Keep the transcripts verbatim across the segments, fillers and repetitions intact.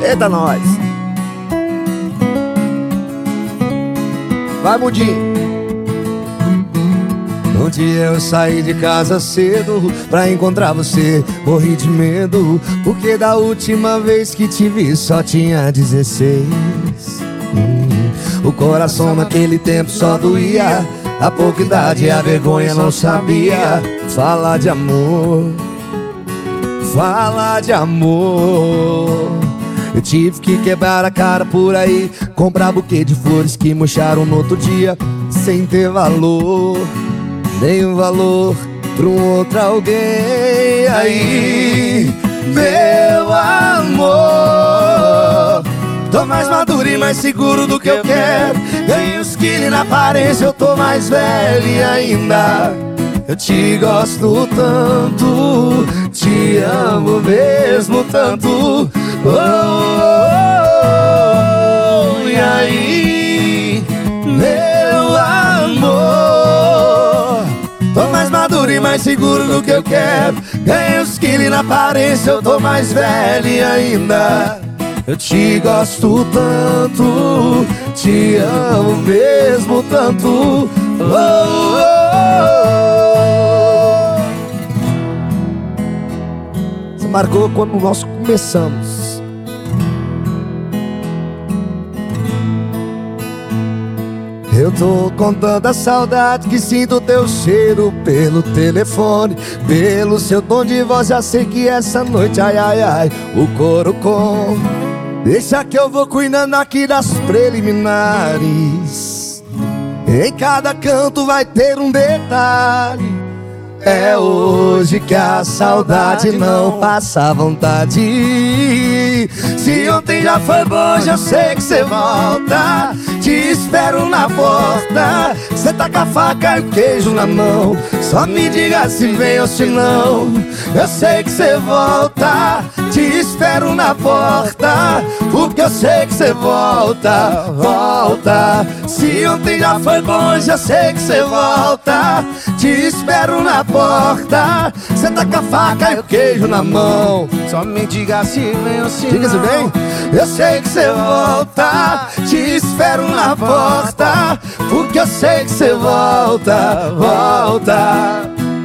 Eita, nós. Vai, Mudinho. Um dia eu saí de casa cedo pra encontrar você. Morri de medo, porque da última vez que te vi só tinha dezesseis. hum. O coração naquele tempo só doía. A pouca idade e a vergonha não sabia falar de amor. Falar de amor. Eu tive que quebrar a cara por aí, comprar buquê de flores que murcharam no outro dia, sem ter valor, nem um valor pra um outro alguém. Aí, meu amor, tô mais maduro e mais seguro do que eu quero. Ganhei uns quilos na aparência, eu tô mais velho e ainda eu te gosto tanto, te amo mesmo tanto. Oh, oh, oh, e aí, meu amor, tô mais maduro e mais seguro do que eu quero. Ganhei uns quilos na aparência, eu tô mais velho e ainda eu te gosto tanto, te amo mesmo tanto. Oh, oh, oh. Você marcou quando nós começamos. Eu tô com tanta saudade que sinto teu cheiro pelo telefone, pelo seu tom de voz. Já sei que essa noite, ai, ai, ai, o coro com. Deixa que eu vou cuidando aqui das preliminares. Em cada canto vai ter um detalhe. É hoje que a saudade não passa vontade. Se ontem já foi bom, hoje eu sei que cê volta. Te espero na porta. Cê tá com a faca e o queijo na mão. Só me diga se vem ou se não. Eu sei que cê volta. Te espero na porta, porque eu sei que cê volta, volta. Se ontem já foi bom, hoje eu sei que cê volta. Te espero na porta. Cê tá com a faca e o queijo na mão. Só me diga se vem ou se não. Diga se vem. Eu sei que cê volta. Te espero na porta, porque eu sei que cê volta, volta.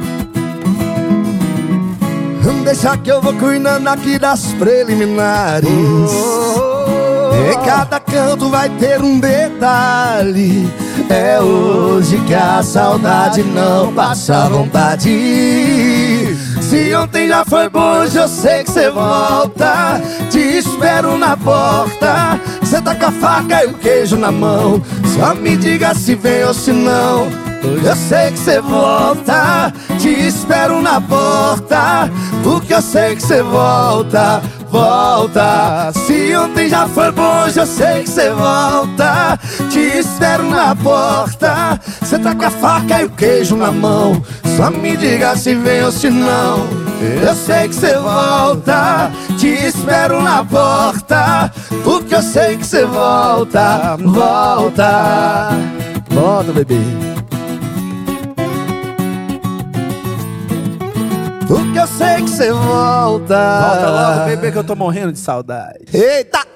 Deixa que eu vou cuidando aqui das preliminares. Em cada canto vai ter um detalhe. É hoje que a saudade não passa vontade. Se ontem já foi bom, hoje eu sei que cê volta. Te espero na porta. Cê tá com a faca e o queijo na mão. Só me diga se vem ou se não. Eu sei que cê volta. Te espero na porta, porque eu sei que cê volta, volta. Se ontem já foi bom, hoje eu sei que cê volta. Te espero na porta. Cê tá com a faca e o queijo na mão. Só me diga se vem ou se não. Eu sei que cê volta. Te espero na porta, porque eu sei que cê volta, volta. Volta, bebê. Porque eu sei que cê volta. Volta logo, bebê, que eu tô morrendo de saudade. Eita!